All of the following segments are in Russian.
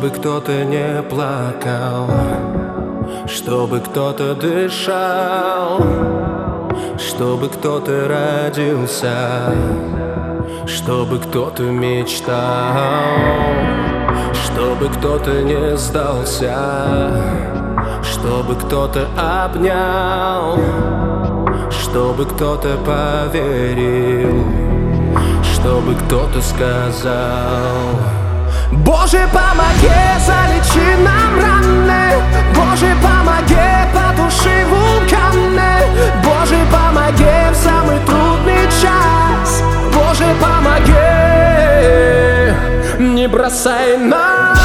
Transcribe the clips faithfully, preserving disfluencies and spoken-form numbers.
Чтобы кто-то не плакал, чтобы кто-то дышал, чтобы кто-то родился, чтобы кто-то мечтал, чтобы кто-то не сдался, чтобы кто-то обнял, чтобы кто-то поверил, чтобы кто-то сказал: Боже, помоги, залечи нам раны, Боже, помоги, потуши вулканы, Боже, помоги в самый трудный час, Боже, помоги, не бросай нас.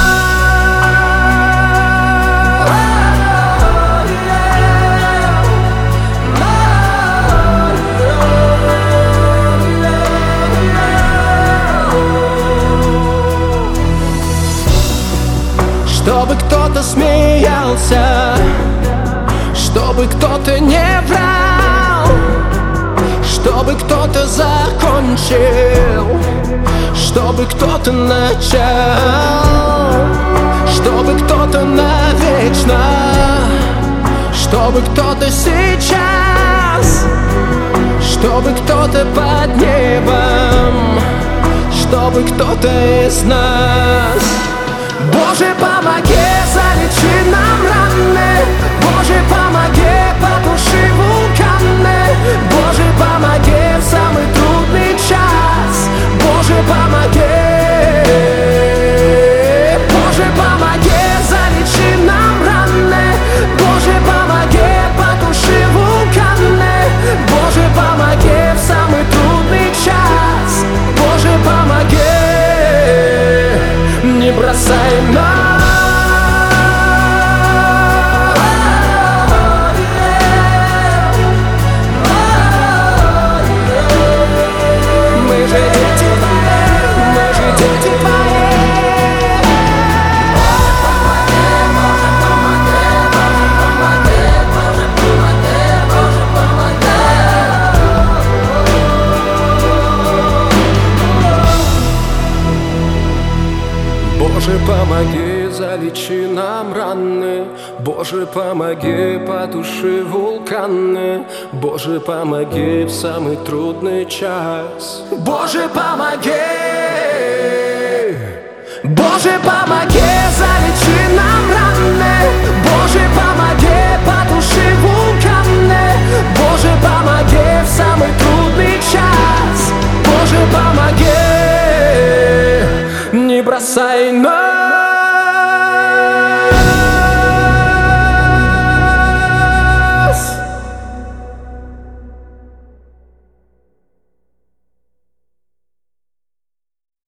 Чтобы кто-то смеялся, чтобы кто-то не врал, чтобы кто-то закончил, чтобы кто-то начал, чтобы кто-то навечно, чтобы кто-то сейчас, чтобы кто-то под небом, чтобы кто-то из нас. Боже, помоги, залечи нам раны, Боже, помоги, потуши вулканы, Боже, помоги в самый трудный час, Боже, помоги, Боже, помоги, залечи нам раны, Боже, помоги, потуши вулканы, Боже, помоги в самый трудный час, Боже, помоги, не бросай нас. Мы же дети твои, мы же дети твои. Боже, помоги, Боже, помоги, Боже, помоги, Боже, помоги. Боже, помоги, залечи нам раны, Боже, помоги, потуши вулканы, Боже, помоги в самый трудный час. Боже, помоги, Боже, помоги, залечи нам раны, Боже, помоги, потуши вулканы, Боже, помоги в самый трудный час, Боже, помоги, не бросай нас.